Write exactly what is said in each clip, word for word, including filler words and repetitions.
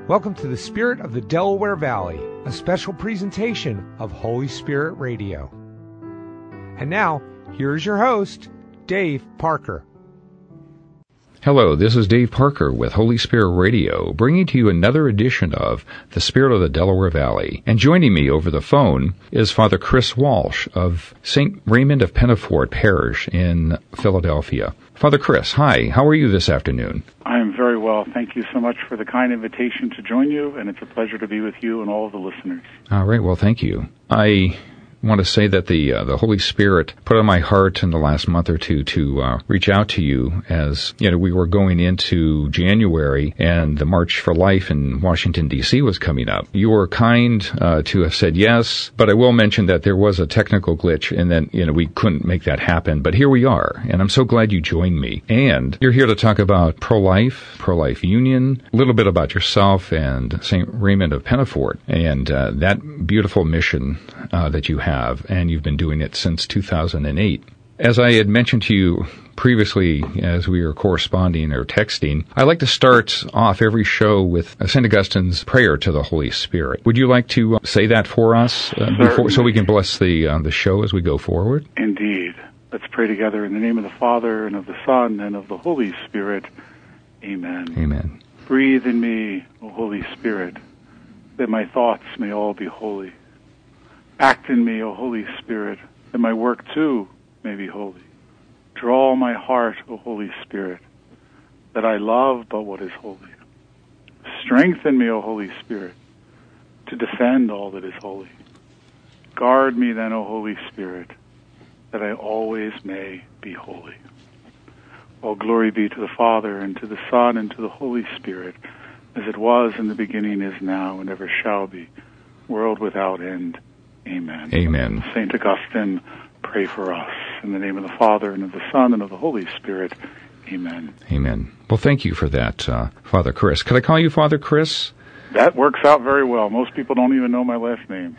Welcome to the Spirit of the Delaware Valley, a special presentation of Holy Spirit Radio. And now, here's your host, Dave Parker. Hello, this is Dave Parker with Holy Spirit Radio, bringing to you another edition of The Spirit of the Delaware Valley. And joining me over the phone is Father Chris Walsh of Saint Raymond of Pennafort Parish in Philadelphia. Father Chris, hi, how are you this afternoon? I am very well. Thank you so much for the kind invitation to join you, and it's a pleasure to be with you and all of the listeners. All right, well, thank you. I want to say that the uh, the Holy Spirit put on my heart in the last month or two to uh, reach out to you as, you know, we were going into January and the March for Life in Washington, D C was coming up. You were kind uh, to have said yes, but I will mention that there was a technical glitch and then, you know, we couldn't make that happen. But here we are, and I'm so glad you joined me. And you're here to talk about pro-life, pro-life union, a little bit about yourself and Saint Raymond of Pennafort and uh, that beautiful mission uh, that you have. And you've been doing it since two thousand eight. As I had mentioned to you previously as we were corresponding or texting, I like to start off every show with Saint Augustine's prayer to the Holy Spirit. Would you like to say that for us uh, before, so we can bless the uh, the show as we go forward? Indeed. Let's pray together in the name of the Father, and of the Son, and of the Holy Spirit. Amen. Amen. Breathe in me, O Holy Spirit, that my thoughts may all be holy. Act in me, O Holy Spirit, that my work too may be holy. Draw my heart, O Holy Spirit, that I love but what is holy. Strengthen me, O Holy Spirit, to defend all that is holy. Guard me then, O Holy Spirit, that I always may be holy. All glory be to the Father, and to the Son, and to the Holy Spirit, as it was in the beginning, is now, and ever shall be, world without end. Amen. Amen. Saint Augustine, pray for us. In the name of the Father, and of the Son, and of the Holy Spirit. Amen. Amen. Well, thank you for that, uh, Father Chris. Could I call you Father Chris? That works out very well. Most people don't even know my last name.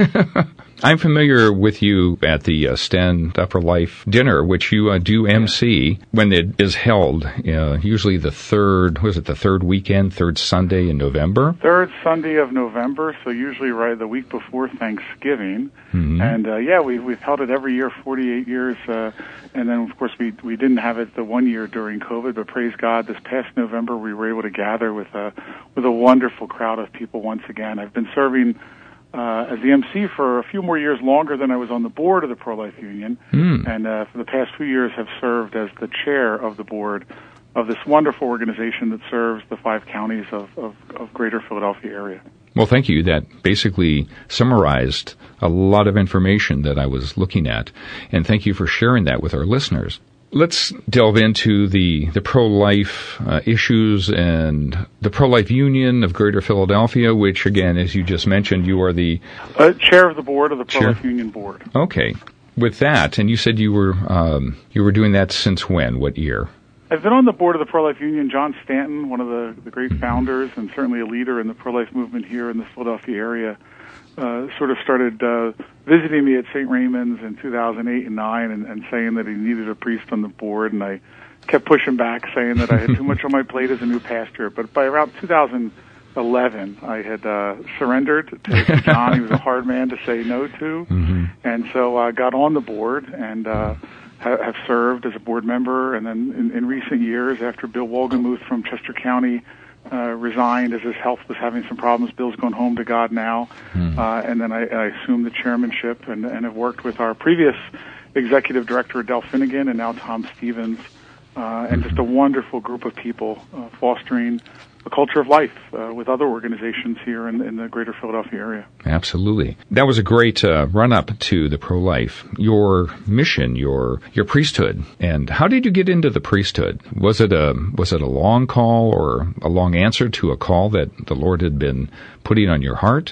I'm familiar with you at the uh, Stand Up for Life dinner, which you uh, do M C when it is held, uh, usually the third, was it the third weekend, third Sunday in November? Third Sunday of November, so usually right the week before Thanksgiving. Mm-hmm. And, uh, yeah, we've, we've held it every year, forty-eight years. Uh, and then, of course, we we didn't have it the one year during COVID, but praise God, this past November we were able to gather with a, with a wonderful crowd of people once again. I've been serving uh, as the M C for a few more years longer than I was on the board of the Pro-Life Union, mm. and uh, for the past few years have served as the chair of the board of this wonderful organization that serves the five counties of, of, of greater Philadelphia area. Well, thank you. That basically summarized a lot of information that I was looking at, and thank you for sharing that with our listeners. Let's delve into the, the pro-life uh, issues and the Pro-Life Union of Greater Philadelphia, which, again, as you just mentioned, you are the... Uh, chair of the board of the Pro-Life Union Board. Okay. With that, and you said you were um, you were doing that since when? What year? I've been on the board of the Pro-Life Union. John Stanton, one of the, the great founders and certainly a leader in the pro-life movement here in the Philadelphia area, Uh, sort of started uh, visiting me at Saint Raymond's in two thousand eight and nine and, and saying that he needed a priest on the board, and I kept pushing back, saying that I had too much on my plate as a new pastor. But by around two thousand eleven, I had uh, surrendered to, to John. He was a hard man to say no to, mm-hmm. and so I got on the board and uh, ha- have served as a board member. And then in, in recent years, after Bill Wolgemuth from Chester County Uh, resigned as his health was having some problems. Bill's gone home to God now. Mm. Uh, and then I, I assumed the chairmanship and, and have worked with our previous executive director, Adele Finnegan, and now Tom Stevens, uh, and just a wonderful group of people uh, fostering a culture of life uh, with other organizations here in, in the greater Philadelphia area. Absolutely. That was a great uh, run-up to the pro-life, your mission, your your priesthood. And how did you get into the priesthood? Was it a was it a long call or a long answer to a call that the Lord had been putting on your heart?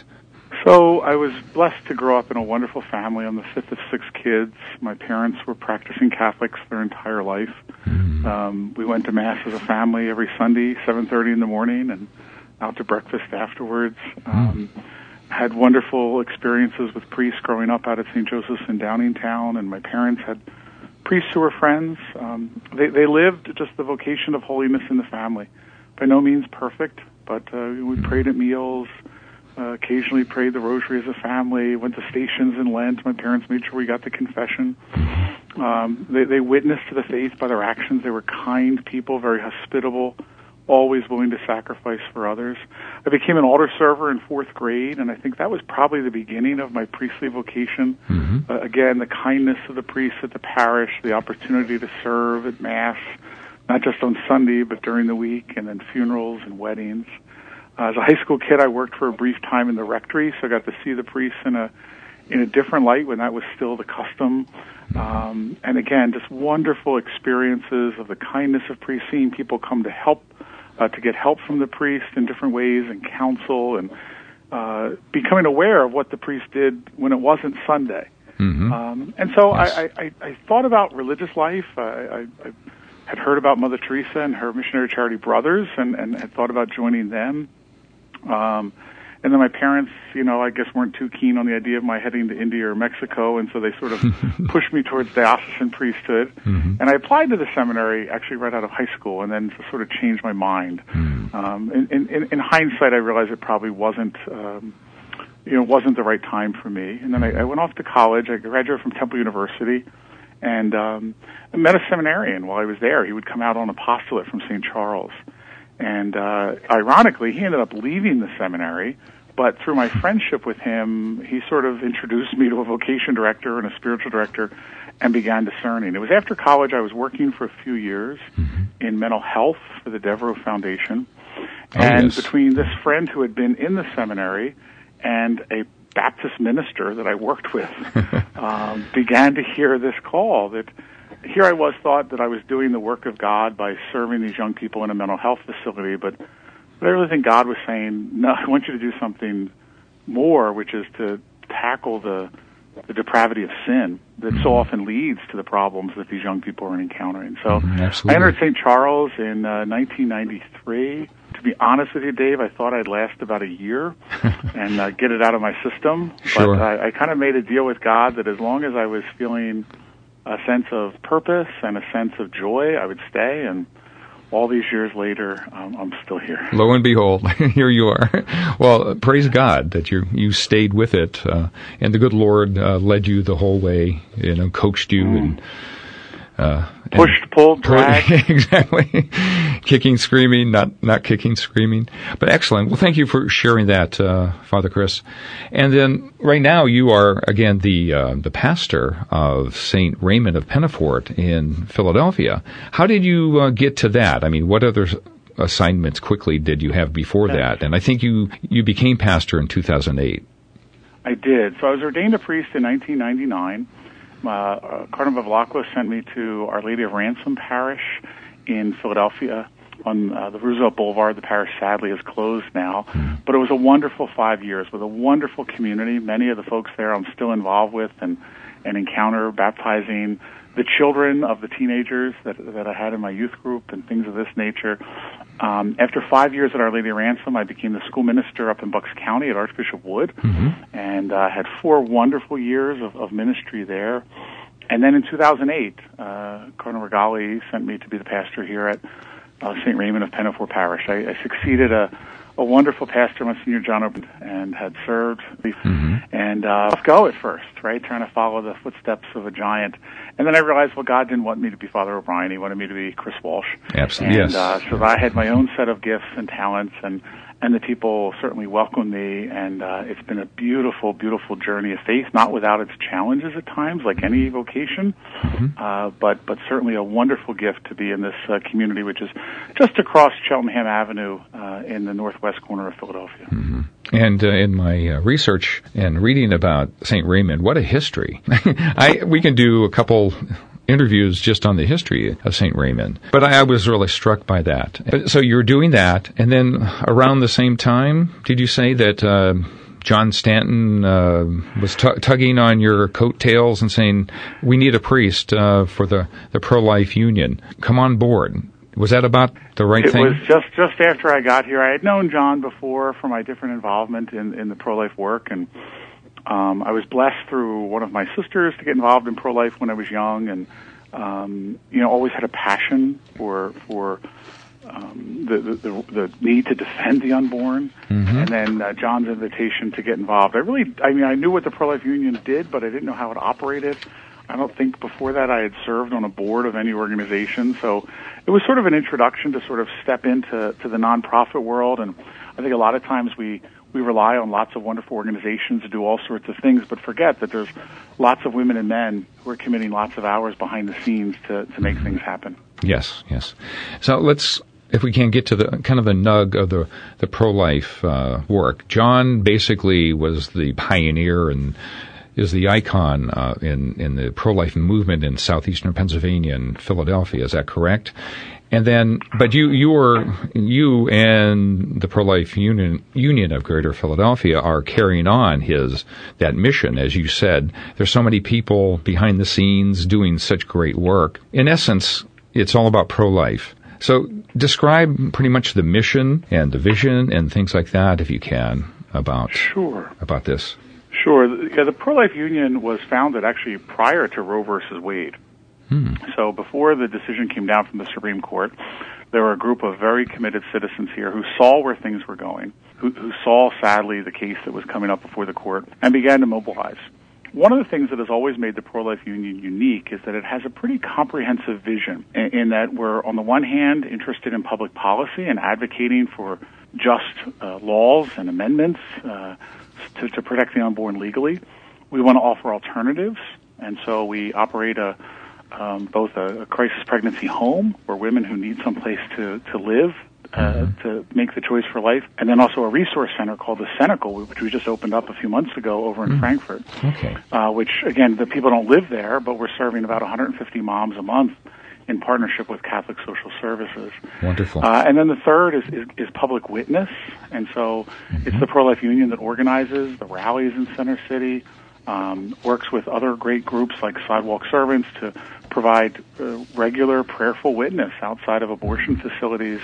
So I was blessed to grow up in a wonderful family. I'm the fifth of six kids. My parents were practicing Catholics their entire life. Mm-hmm. Um, we went to Mass as a family every Sunday, seven thirty in the morning, and out to breakfast afterwards. Um, mm. Had wonderful experiences with priests growing up out at Saint Joseph's in Downingtown, and my parents had priests who were friends. Um, they, they lived just the vocation of holiness in the family. by no means perfect, but uh, we prayed at meals, uh, occasionally prayed the rosary as a family, went to stations in Lent. My parents made sure we got the confession. Um, they, they witnessed to the faith by their actions. They were kind people, very hospitable, always willing to sacrifice for others. I became an altar server in fourth grade, and I think that was probably the beginning of my priestly vocation. Mm-hmm. Uh, again, the kindness of the priests at the parish, the opportunity to serve at Mass, not just on Sunday, but during the week, and then funerals and weddings. Uh, as a high school kid, I worked for a brief time in the rectory, so I got to see the priests in a in a different light when that was still the custom. Um, and again, just wonderful experiences of the kindness of priests, seeing people come to help, uh, to get help from the priest in different ways and counsel, and uh, becoming aware of what the priest did when it wasn't Sunday. Mm-hmm. Um, and so yes. I, I, I thought about religious life. I, I, I had heard about Mother Teresa and her missionary charity brothers, and, and had thought about joining them. Um, And then my parents, you know, I guess weren't too keen on the idea of my heading to India or Mexico, and so they sort of pushed me towards diocesan priesthood. Mm-hmm. And I applied to the seminary actually right out of high school, and then sort of changed my mind. Mm. Um, in, in, in hindsight, I realized it probably wasn't, um, you know, wasn't the right time for me. And then I, I went off to college. I graduated from Temple University, and um, I met a seminarian while I was there. He would come out on apostolate from Saint Charles. And uh, ironically, he ended up leaving the seminary, but through my friendship with him, he sort of introduced me to a vocation director and a spiritual director and began discerning. It was after college I was working for a few years mm-hmm. in mental health for the Devereux Foundation. Oh, and yes. between this friend who had been in the seminary and a Baptist minister that I worked with, um, began to hear this call that here I was, thought that I was doing the work of God by serving these young people in a mental health facility, but, but I really think God was saying, no, I want you to do something more, which is to tackle the the depravity of sin that so often leads to the problems that these young people are encountering. So Absolutely. I entered Saint Charles in uh, nineteen ninety-three. To be honest with you, Dave, I thought I'd last about a year and uh, get it out of my system. Sure. But I, I kind of made a deal with God that as long as I was feeling a sense of purpose and a sense of joy, I would stay, and all these years later, um, I'm still here. Lo and behold, here you are. Well, praise God that you you stayed with it, uh, and the good Lord uh, led you the whole way, you know, coaxed you mm. and uh, pushed, and, pulled, dragged. Exactly. Kicking, screaming, not not kicking, screaming. But excellent. Well, thank you for sharing that, uh, Father Chris. And then right now you are again the uh, the pastor of Saint Raymond of Pennafort in Philadelphia. How did you uh, get to that? I mean, what other assignments quickly did you have before yes. that? And I think you you became pastor in two thousand eight. I did. So I was ordained a priest in nineteen ninety-nine. Uh, uh, Cardinal Bevilacqua sent me to Our Lady of Ransom Parish in Philadelphia on uh, the Roosevelt Boulevard. The parish sadly is closed now, but it was a wonderful five years with a wonderful community. Many of the folks there I'm still involved with and, and encounter, baptizing the children of the teenagers that that I had in my youth group and things of this nature. Um, after five years at Our Lady of Ransom, I became the school minister up in Bucks County at Archbishop Wood, mm-hmm. and uh, had four wonderful years of, of ministry there. And then in two thousand eight, uh, Cardinal Regali sent me to be the pastor here at uh, Saint Raymond of Pennafort Parish. I, I succeeded a, a wonderful pastor, Monsignor John Open, and had served. Mm-hmm. And uh, let's go at first, right, trying to follow the footsteps of a giant. And then I realized, well, God didn't want me to be Father O'Brien. He wanted me to be Chris Walsh. Absolutely, and, yes. Uh, so I had my own set of gifts and talents, and and the people certainly welcomed me, and uh, it's been a beautiful, beautiful journey of faith, not without its challenges at times, like any vocation, mm-hmm. uh, but but certainly a wonderful gift to be in this uh, community, which is just across Cheltenham Avenue uh, in the northwest corner of Philadelphia. Mm-hmm. And uh, in my uh, research and reading about Saint Raymond, what a history. I we can do a couple interviews just on the history of Saint Raymond. But I, I was really struck by that. So you were doing that, and then around the same time, did you say that uh, John Stanton uh, was t- tugging on your coattails and saying, we need a priest uh, for the, the pro-life union. Come on board. Was that about the right it thing? It was just, just after I got here. I had known John before from my different involvement in, in the pro-life work, and Um, I was blessed through one of my sisters to get involved in pro-life when I was young, and um, you know, always had a passion for for um, the, the, the, the need to defend the unborn, mm-hmm. and then uh, John's invitation to get involved. I really, I mean, I knew what the Pro-Life Union did, but I didn't know how it operated. I don't think before that I had served on a board of any organization, so it was sort of an introduction to sort of step into to the nonprofit world. And I think a lot of times we, we rely on lots of wonderful organizations to do all sorts of things, but forget that there's lots of women and men who are committing lots of hours behind the scenes to, to make things happen. Yes, yes. So let's, if we can get to the kind of the nug of the, the pro-life uh, work. John basically was the pioneer and is the icon uh, in, in the pro-life movement in southeastern Pennsylvania and Philadelphia. Is that correct? And then, but you, you were, you and the Pro-Life Union, Union of Greater Philadelphia are carrying on his, that mission. As you said, there's so many people behind the scenes doing such great work. In essence, it's all about pro-life. So describe pretty much the mission and the vision and things like that, if you can, about, sure. about this. Sure. Yeah, the Pro-Life Union was founded actually prior to Roe versus Wade. Hmm. So before the decision came down from the Supreme Court, there were a group of very committed citizens here who saw where things were going, who, who saw, sadly, the case that was coming up before the court, and began to mobilize. One of the things that has always made the Pro-Life Union unique is that it has a pretty comprehensive vision in, in that we're, on the one hand, interested in public policy and advocating for just uh, laws and amendments uh, to, to protect the unborn legally. We want to offer alternatives, and so we operate a Um, both a, a crisis pregnancy home where women who need some place to, to live, uh, mm-hmm. to make the choice for life, and then also a resource center called the Cenacle, which we just opened up a few months ago over in mm-hmm. Frankfurt. Okay. Uh, which, again, the people don't live there, but we're serving about one hundred fifty moms a month in partnership with Catholic Social Services. Wonderful. Uh, and then the third is, is, is public witness, and so mm-hmm. it's the Pro-Life Union that organizes the rallies in Center City, um, works with other great groups like Sidewalk Servants to provide uh, regular prayerful witness outside of abortion facilities,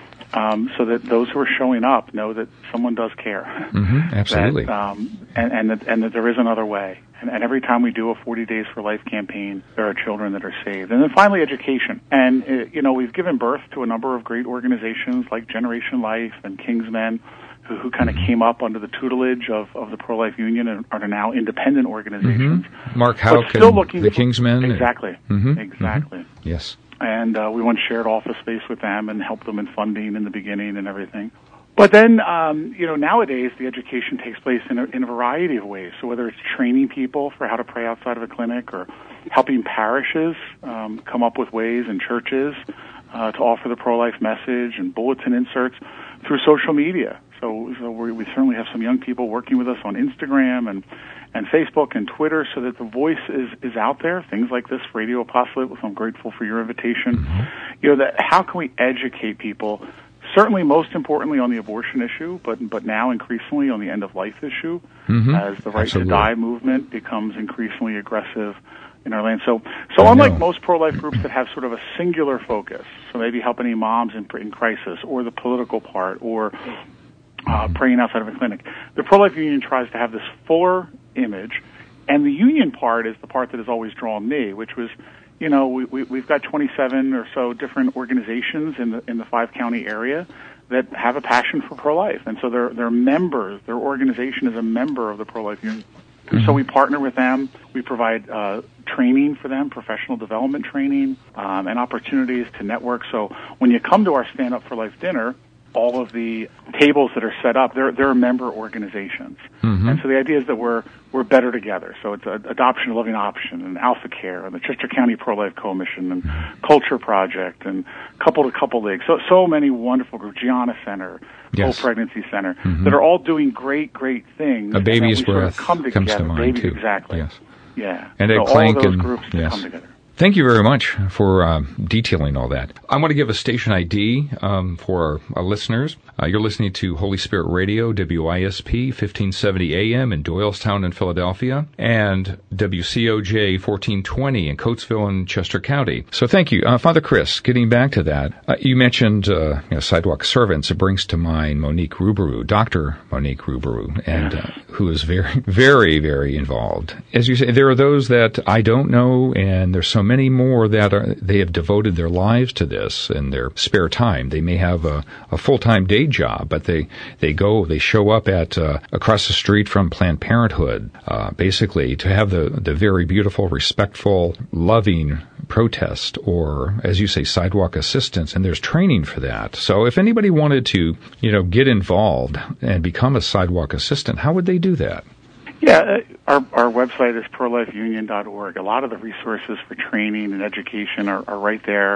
um, so that those who are showing up know that someone does care. Mm-hmm, absolutely. That, um, and, and, that, and that there is another way. And, and every time we do a forty Days for Life campaign, there are children that are saved. And then finally, education. And, uh, you know, we've given birth to a number of great organizations like Generation Life and Kingsmen, who, who kind of came up under the tutelage of, of the Pro-Life Union and are now independent organizations. Mm-hmm. Mark Houck and the Kingsmen. Exactly. Mm-hmm. Exactly. Mm-hmm. Yes. And uh, we once shared office space with them and helped them in funding in the beginning and everything. But then, um, you know, nowadays the education takes place in a, in a variety of ways. So whether it's training people for how to pray outside of a clinic or helping parishes um, come up with ways in churches uh, to offer the pro-life message and bulletin inserts through social media. So, so we, we certainly have some young people working with us on Instagram and, and Facebook and Twitter so that the voice is, is out there. Things like this Radio Apostolate, which I'm grateful for your invitation. You know, that how can we educate people, certainly most importantly on the abortion issue, but but now increasingly on the end-of-life issue, mm-hmm. as the Right Absolutely. to Die movement becomes increasingly aggressive in our land. So, so unlike most pro-life groups that have sort of a singular focus, so maybe helping moms in, in crisis or the political part or Uh, praying outside of a clinic. The Pro-Life Union tries to have this fuller image, and the union part is the part that has always drawn me, which was, you know, we, we, we've got twenty-seven or so different organizations in the in the five-county area that have a passion for pro-life, and so they're, they're members, their organization is a member of the Pro-Life Union. Mm-hmm. So we partner with them, we provide uh, training for them, professional development training, um, and opportunities to network. So when you come to our Stand Up for Life dinner, all of the tables that are set up, they're, they're member organizations. Mm-hmm. And so the idea is that we're, we're better together. So it's a, Adoption a Loving Option and Alpha Care and the Chester County Pro-Life Coalition and Culture Project and Couple to Couple League. So, so many wonderful groups, Gianna Center, yes. Whole Pregnancy Center, mm-hmm. that are all doing great, great things. A Baby's Breath sort of come comes together. to mind, Babies, too. Exactly. Yes. Yeah. And so Ed Clank all those and, groups to yes. come together. Thank you very much for uh, detailing all that. I want to give a station I D um, for our, our listeners. Uh, you're listening to Holy Spirit Radio, W I S P, fifteen seventy A M in Doylestown in Philadelphia, and W C O J fourteen twenty in Coatesville in Chester County. So thank you. Uh, Father Chris, getting back to that, uh, you mentioned uh, you know, Sidewalk Servants. It brings to mind Monique Ruberu, Doctor Monique Ruberu, and uh, who is very, very, very involved. As you say, there are those that I don't know, and there's so many many more that are, they have devoted their lives to this in their spare time. They may have a, a full-time day job, but they, they go, they show up at uh, across the street from Planned Parenthood, uh, basically to have the, the very beautiful, respectful, loving protest, or, as you say, sidewalk assistance, and there's training for that. So if anybody wanted to, you know, get involved and become a sidewalk assistant, how would they do that? Yeah, our our website is pro life union dot org. A lot of the resources for training and education are, are right there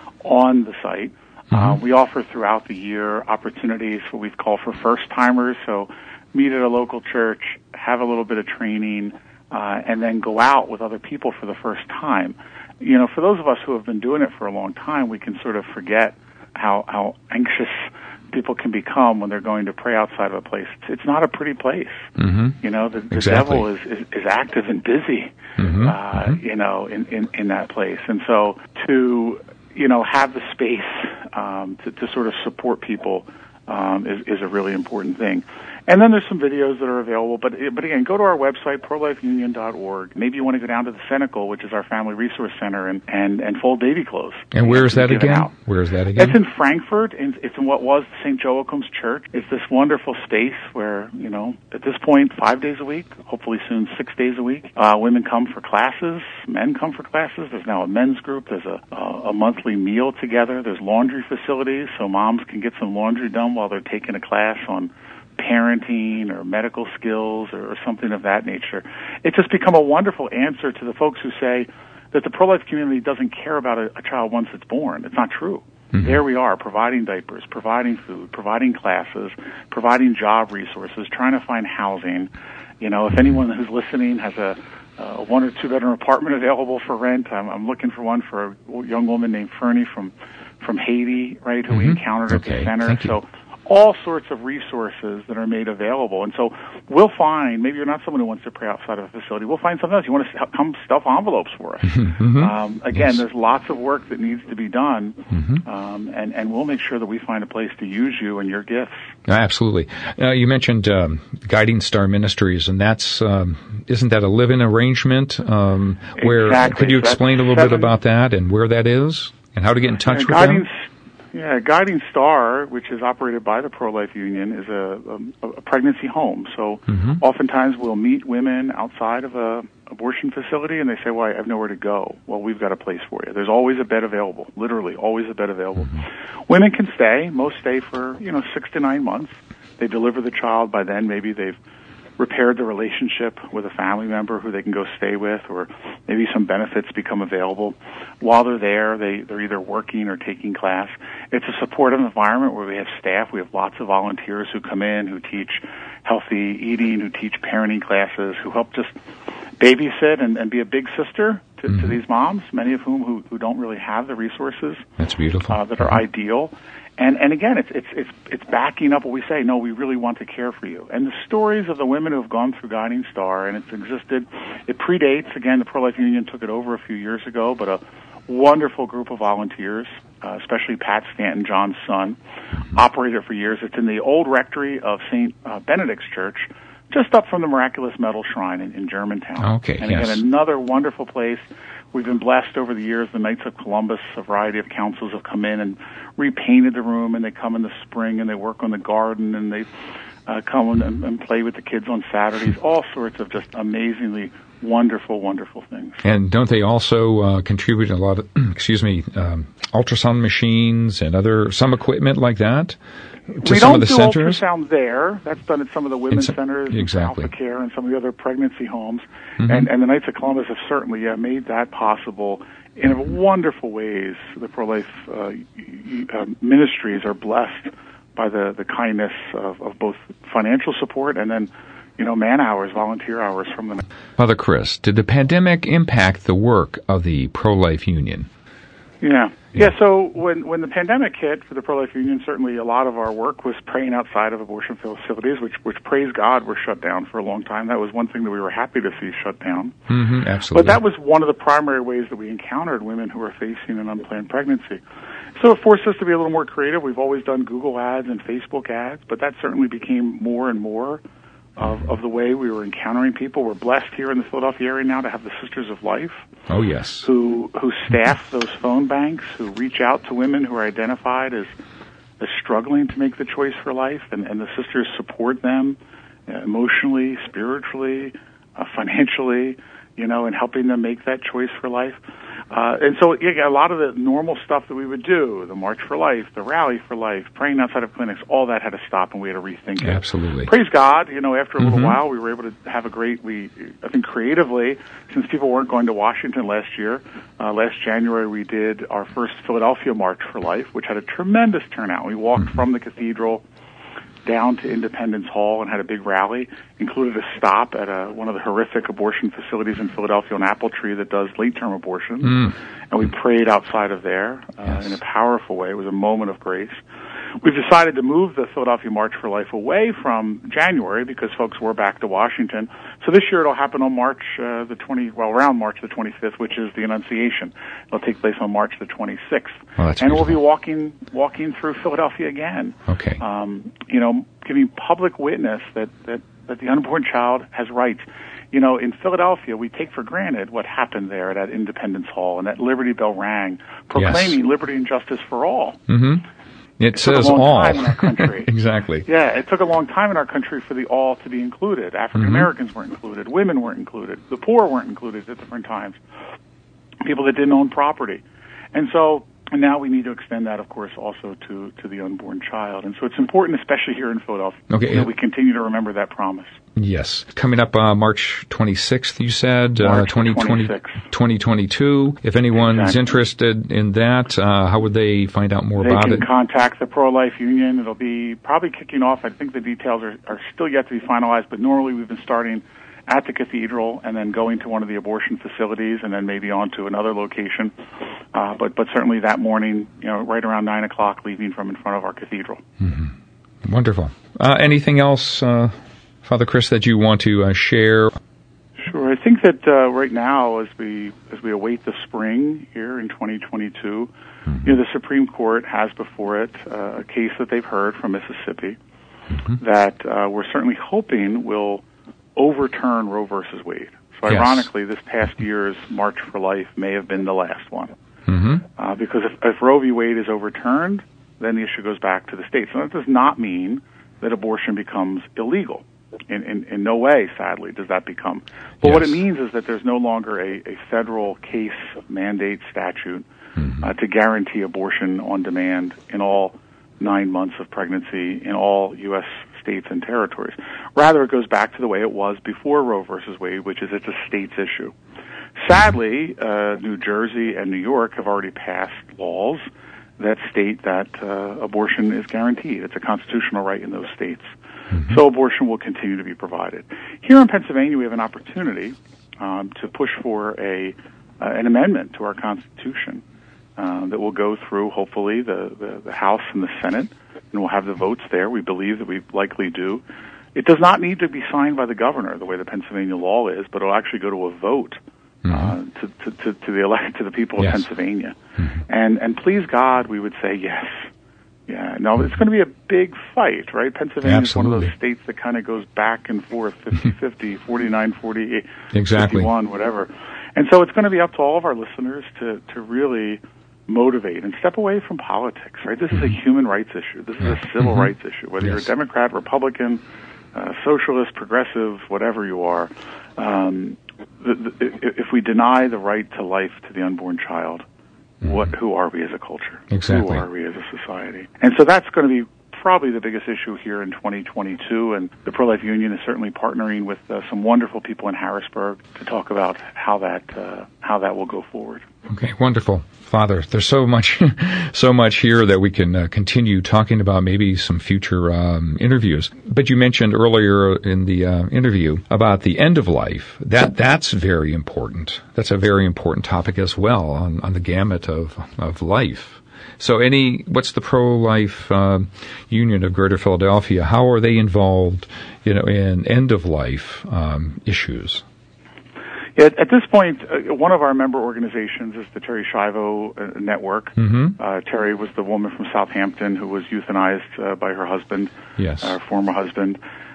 on the site. Mm-hmm. Uh, we offer throughout the year opportunities, what we call for first-timers, so meet at a local church, have a little bit of training, uh, and then go out with other people for the first time. You know, for those of us who have been doing it for a long time, we can sort of forget how, how anxious people can become when they're going to pray outside of a place. It's, it's not a pretty place. Mm-hmm. You know, the, the exactly. devil is, is, is active and busy, mm-hmm. Uh, mm-hmm. you know, in, in, in that place. And so to, you know, have the space um, to, to sort of support people um, is, is a really important thing. And then there's some videos that are available, but but again, go to our website, pro life union dot org. Maybe you want to go down to the Cenacle, which is our family resource center, and, and, and fold baby clothes. And where is that again? Out. Where is that again? It's in Frankfurt. And it's in what was Saint Joachim's Church. It's this wonderful space where, you know, at this point, five days a week, hopefully soon six days a week, uh, women come for classes, men come for classes. There's now a men's group. There's a, a, a monthly meal together. There's laundry facilities, so moms can get some laundry done while they're taking a class on parenting or medical skills or, or something of that nature. It's just become a wonderful answer to the folks who say that the pro-life community doesn't care about a, a child once it's born. It's not true. Mm-hmm. There we are, providing diapers, providing food, providing classes, providing job resources, trying to find housing. You know, if anyone who's listening has a, a one or two bedroom apartment available for rent, I'm, I'm looking for one for a young woman named Fernie from, from Haiti, right, who mm-hmm. we encountered okay. at the center. Thank you. So all sorts of resources that are made available. And so we'll find, maybe you're not someone who wants to pray outside of a facility, we'll find something else. You want to come stuff envelopes for us. Mm-hmm. Um, again, yes. there's lots of work that needs to be done, mm-hmm. um, and, and we'll make sure that we find a place to use you and your gifts. Absolutely. Uh, you mentioned um, Guiding Star Ministries, and that's, um, isn't that a live-in arrangement? Um, where exactly. Could you So explain a little seven, bit about that and where that is and how to get in touch yeah, with Guiding, them? Yeah, Guiding Star, which is operated by the Pro-Life Union, is a, a, a pregnancy home. So mm-hmm. oftentimes we'll meet women outside of a abortion facility, and they say, well, I have nowhere to go. Well, we've got a place for you. There's always a bed available, literally, always a bed available. Mm-hmm. Women can stay. Most stay for, you know, six to nine months. They deliver the child. By then, maybe they've repaired the relationship with a family member who they can go stay with, or maybe some benefits become available. While they're there, they, they're either working or taking class. It's a supportive environment where we have staff. We have lots of volunteers who come in, who teach healthy eating, who teach parenting classes, who help just babysit and, and be a big sister to, mm-hmm. to these moms, many of whom who, who don't really have the resources That's beautiful. Uh, that are mm-hmm. ideal. And and again, it's it's it's it's backing up what we say. No, we really want to care for you. And the stories of the women who have gone through Guiding Star, and it's existed. It predates. Again, the Pro-Life Union took it over a few years ago, but a wonderful group of volunteers, uh, especially Pat Stanton, John's son, operated it for years. It's in the old rectory of Saint Uh, Benedict's Church, just up from the Miraculous Medal Shrine in, in Germantown. Okay, and yes. again, another wonderful place. We've been blessed over the years. The Knights of Columbus, a variety of councils have come in and repainted the room, and they come in the spring and they work on the garden, and they uh, come and, and play with the kids on Saturdays. All sorts of just amazingly wonderful, wonderful things. And don't they also uh, contribute a lot of, excuse me, um, ultrasound machines and other, some equipment like that to we some don't of the do centers? ultrasound there. That's done at some of the women's some, centers, exactly. Alpha Care, and some of the other pregnancy homes. Mm-hmm. And, and the Knights of Columbus have certainly yeah, made that possible in wonderful ways. The pro-life uh, uh, ministries are blessed by the, the kindness of, of both financial support and then, you know, man hours, volunteer hours from the... Father Chris, did the pandemic impact the work of the Pro-Life Union? Yeah. Yeah, so when when the pandemic hit for the Pro-Life Union, certainly a lot of our work was praying outside of abortion facilities, which, which praise God, were shut down for a long time. That was one thing that we were happy to see shut down. Mm-hmm, absolutely. But that was one of the primary ways that we encountered women who were facing an unplanned pregnancy. So it forced us to be a little more creative. We've always done Google ads and Facebook ads, but that certainly became more and more of, of the way we were encountering people. We're blessed here in the Philadelphia area now to have the Sisters of Life. Oh, yes. Who, who staff those phone banks, who reach out to women who are identified as, as struggling to make the choice for life, and, and the sisters support them uh, emotionally, spiritually, uh, financially, you know, in helping them make that choice for life. Uh, and so yeah, a lot of the normal stuff that we would do, the March for Life, the Rally for Life, praying outside of clinics, all that had to stop, and we had to rethink it. Absolutely. Praise God, you know, after a little mm-hmm. while, we were able to have a great, we, I think creatively, since people weren't going to Washington last year, uh, last January we did our first Philadelphia March for Life, which had a tremendous turnout. We walked mm-hmm. from the cathedral down to Independence Hall and had a big rally, included a stop at a, one of the horrific abortion facilities in Philadelphia on Apple Tree that does late-term abortions. Mm. And we prayed outside of there uh, yes. in a powerful way. It was a moment of grace. We've decided to move the Philadelphia March for Life away from January because folks were back to Washington. So this year it'll happen on March uh, the twentieth, well, around March the twenty-fifth, which is the Annunciation. It'll take place on March the twenty-sixth. Oh, that's and beautiful. We'll be walking walking through Philadelphia again. Okay. Um, you know, giving public witness that, that, that the unborn child has rights. You know, in Philadelphia, we take for granted what happened there at that Independence Hall, and that Liberty Bell rang, proclaiming yes. liberty and justice for all. Mm-hmm. It, it says took a long all. time in our country. Exactly. Yeah, it took a long time in our country for the all to be included. African Americans mm-hmm. weren't included. Women weren't included. The poor weren't included at different times. People that didn't own property. And so and now we need to extend that, of course, also to, to the unborn child. And so it's important, especially here in Philadelphia, okay. that we continue to remember that promise. Yes. Coming up uh, March twenty-sixth, you said, March uh, twenty twenty, twenty twenty-two. If anyone's exactly. interested in that, uh, how would they find out more they about it? They can contact the Pro-Life Union. It'll be probably kicking off. I think the details are, are still yet to be finalized, but normally we've been starting at the cathedral and then going to one of the abortion facilities and then maybe on to another location. Uh, but, but certainly that morning, you know, right around nine o'clock, leaving from in front of our cathedral. Mm-hmm. Wonderful. Uh, anything else, uh, Father Chris, that you want to uh, share? Sure. I think that uh, right now, as we as we await the spring here in twenty twenty-two, mm-hmm. you know, the Supreme Court has before it uh, a case that they've heard from Mississippi mm-hmm. that uh, we're certainly hoping will overturn Roe versus Wade. So yes. ironically, this past year's March for Life may have been the last one. Mm-hmm. Uh, because if, if Roe v. Wade is overturned, then the issue goes back to the states. And that does not mean that abortion becomes illegal. In, in, in no way, sadly, does that become. But yes. what it means is that there's no longer a, a federal case mandate statute mm-hmm. uh, to guarantee abortion on demand in all nine months of pregnancy in all U S states and territories. Rather, it goes back to the way it was before Roe versus Wade, which is it's a state's issue. Sadly, uh, New Jersey and New York have already passed laws that state that uh, abortion is guaranteed. It's a constitutional right in those states. Mm-hmm. So abortion will continue to be provided. Here in Pennsylvania, we have an opportunity um, to push for a uh, an amendment to our Constitution uh, that will go through, hopefully, the, the, the House and the Senate, and we'll have the votes there. We believe that we likely do. It does not need to be signed by the governor, the way the Pennsylvania law is, but it'll actually go to a vote mm-hmm. uh, to, to, to, to the elect to the people yes. of Pennsylvania. Mm-hmm. And and please God, we would say yes. Yeah, no, it's going to be a big fight, right? Pennsylvania is one of those states that kind of goes back and forth, fifty-fifty, forty-nine forty-eight, exactly. fifty-one, whatever. And so it's going to be up to all of our listeners to, to really motivate and step away from politics, right? This is a human rights issue. This is a civil mm-hmm. rights issue. Whether yes. you're a Democrat, Republican, uh, socialist, progressive, whatever you are, um, the, the, if we deny the right to life to the unborn child, what? Who are we as a culture? Exactly. Who are we as a society? And so that's going to be probably the biggest issue here in twenty twenty-two, and the Pro-Life Union is certainly partnering with uh, some wonderful people in Harrisburg to talk about how that uh, how that will go forward. Okay, wonderful. Father, there's so much, so much here that we can uh, continue talking about, maybe some future um, interviews. But you mentioned earlier in the uh, interview about the end of life. That that's very important. That's a very important topic as well on, on the gamut of of life. So, any what's the Pro-Life uh, Union of Greater Philadelphia? How are they involved, you know, in end of life um, issues? At, at this point, uh, one of our member organizations is the Terri Schiavo uh, Network. Mm-hmm. Uh, Terri was the woman from Southampton who was euthanized uh, by her husband, yes, her former husband.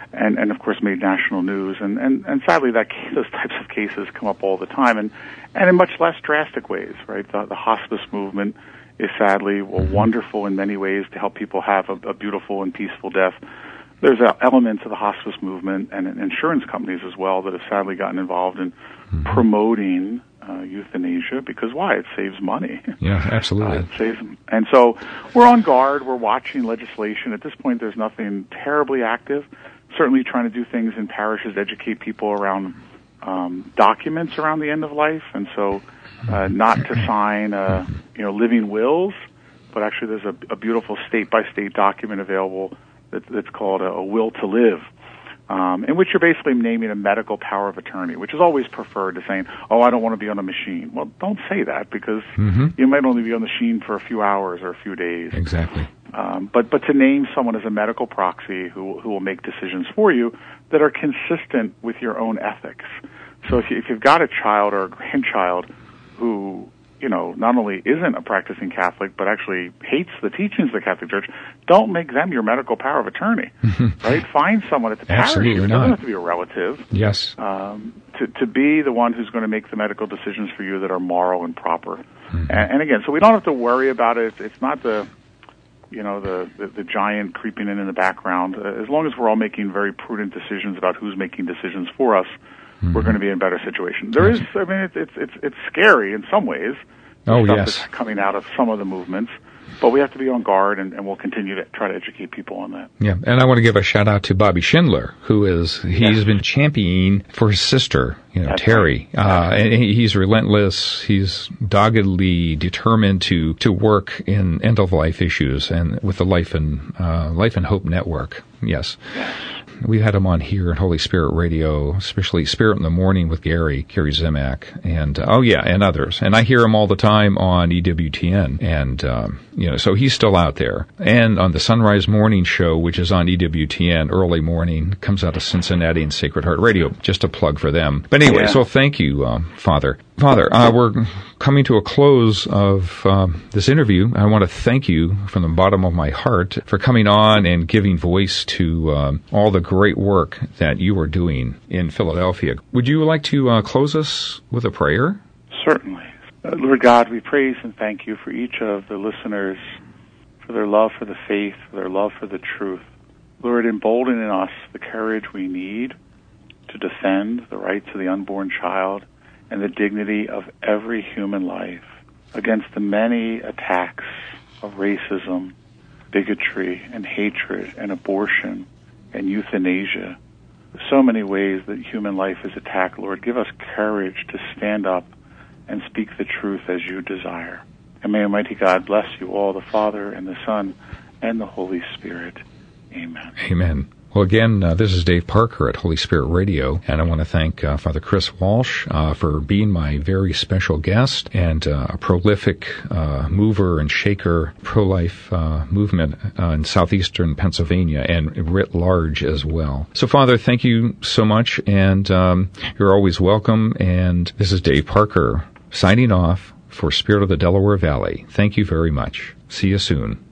and, and of course made national news. And, and, and sadly, that those types of cases come up all the time, and, and in much less drastic ways, right? The, the hospice movement is sadly well, wonderful in many ways to help people have a, a beautiful and peaceful death. There's elements of the hospice movement and insurance companies as well that have sadly gotten involved in mm-hmm. promoting uh, euthanasia because why? It saves money. Yeah, absolutely. Uh, it saves, and so we're on guard. We're watching legislation. At this point, there's nothing terribly active. Certainly trying to do things in parishes to educate people around um, documents around the end of life, and so uh, not to sign uh, you know living wills, but actually there's a, a beautiful state-by-state document available that's called a, a will to live, um, in which you're basically naming a medical power of attorney, which is always preferred to saying, oh, I don't want to be on a machine. Well, don't say that because mm-hmm. you might only be on the machine for a few hours or a few days. Exactly. Um, but, but to name someone as a medical proxy who, who will make decisions for you that are consistent with your own ethics. So if, you, if you've got a child or a grandchild who you know, not only isn't a practicing Catholic, but actually hates the teachings of the Catholic Church, don't make them your medical power of attorney, right? Find someone at the parish. Absolutely It not. doesn't have to be a relative. Yes. Um, to, to be the one who's going to make the medical decisions for you that are moral and proper. Mm-hmm. And, and again, so we don't have to worry about it. It's, it's not the, you know, the, the, the giant creeping in in the background. Uh, as long as we're all making very prudent decisions about who's making decisions for us, Mm-hmm. we're going to be in a better situation. There is, I mean, it's it's it's, it's scary in some ways. Oh, stuff yes. That's coming out of some of the movements, but we have to be on guard, and, and we'll continue to try to educate people on that. Yeah, and I want to give a shout out to Bobby Schindler, who is he's yes. been championing for his sister, you know, That's Terry. Right. Uh, and he's relentless. He's doggedly determined to to work in end of life issues and with the Life and uh, Life and Hope Network. Yes. yes. We've had him on here at Holy Spirit Radio, especially Spirit in the Morning with Gary, Gary Zimak, and, uh, oh yeah, and others. And I hear him all the time on E W T N, and, um, you know, so he's still out there. And on the Sunrise Morning Show, which is on E W T N, early morning, comes out of Cincinnati and Sacred Heart Radio, just a plug for them. But anyway, yeah. so thank you, um, Father. Father, uh, we're coming to a close of um, this interview. I want to thank you from the bottom of my heart for coming on and giving voice to um, all the great work that you are doing in Philadelphia. Would you like to uh, close us with a prayer? Certainly. Uh, Lord God, we praise and thank you for each of the listeners, for their love for the faith, for their love for the truth. Lord, embolden in us the courage we need to defend the rights of the unborn child and the dignity of every human life against the many attacks of racism, bigotry, and hatred, and abortion, and euthanasia. So many ways that human life is attacked. Lord, give us courage to stand up and speak the truth as you desire. And may Almighty God bless you all, the Father, and the Son, and the Holy Spirit. Amen. Amen. Well, again, uh, this is Dave Parker at Holy Spirit Radio, and I want to thank uh, Father Chris Walsh uh, for being my very special guest and uh, a prolific uh, mover and shaker pro-life uh, movement uh, in southeastern Pennsylvania and writ large as well. So, Father, thank you so much, and um, you're always welcome. And this is Dave Parker signing off for Spirit of the Delaware Valley. Thank you very much. See you soon.